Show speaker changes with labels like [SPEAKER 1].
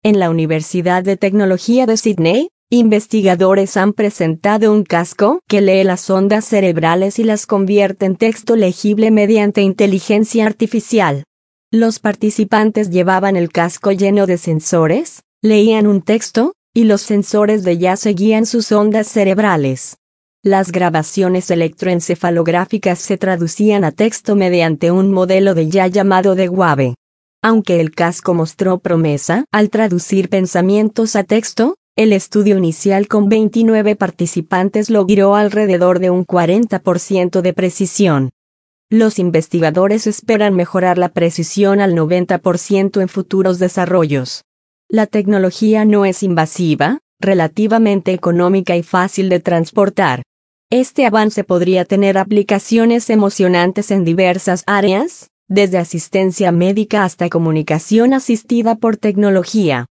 [SPEAKER 1] En la Universidad de Tecnología de Sydney, investigadores han presentado un casco que lee las ondas cerebrales y las convierte en texto legible mediante inteligencia artificial. Los participantes llevaban el casco lleno de sensores, leían un texto, y los sensores de ya seguían sus ondas cerebrales. Las grabaciones electroencefalográficas se traducían a texto mediante un modelo de IA llamado de Wave. Aunque el casco mostró promesa al traducir pensamientos a texto, el estudio inicial con 29 participantes logró alrededor de un 40% de precisión. Los investigadores esperan mejorar la precisión al 90% en futuros desarrollos. La tecnología no es invasiva, relativamente económica y fácil de transportar. Este avance podría tener aplicaciones emocionantes en diversas áreas, desde asistencia médica hasta comunicación asistida por tecnología.